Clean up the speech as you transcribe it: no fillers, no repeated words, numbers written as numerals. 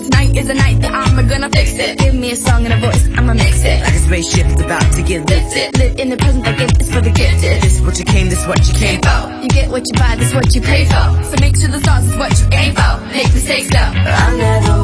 tonight is the night that I'm gonna fix it. Give me a song and a voice, I'ma mix it. Like a spaceship that's about to get lifted. Live in the present, the gift is for the gifted. This is what you came, this is what you came for. You get what you buy, this is what you pay for. So make sure the stars is what you aim for. Make mistakes though, I never